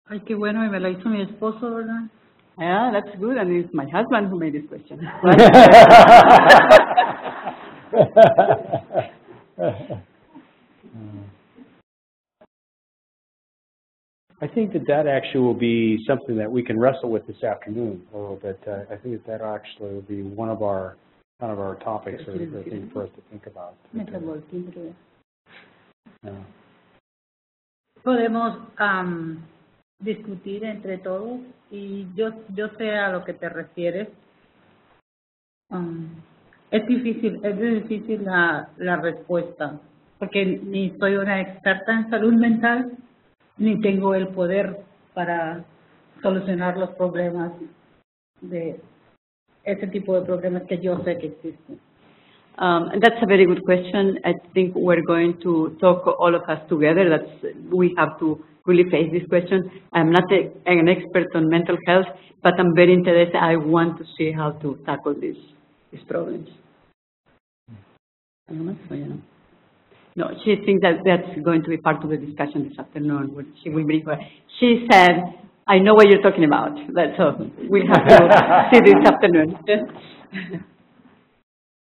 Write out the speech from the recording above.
Ay, qué bueno, y me lo hizo mi esposo, ¿verdad? Yeah, that's good, and it's my husband who made this question. I think that actually will be something that we can wrestle with this afternoon a little bit. I think that actually will be one of our topics or thing for us to think about. Yeah. Podemos discutir entre todos y yo sé a lo que te refieres. Es difícil la respuesta porque ni soy una experta en salud mental ni tengo el poder para solucionar los problemas de ese tipo de problemas que yo sé que existen. That's a very good question. I think we're going to talk all of us together. We have to really face this question. I'm not an expert on mental health, but I'm very interested. I want to see how to tackle these problems. No, she thinks that's going to be part of the discussion this afternoon. She will bring her. She said, I know what you're talking about. So we'll have to see this afternoon.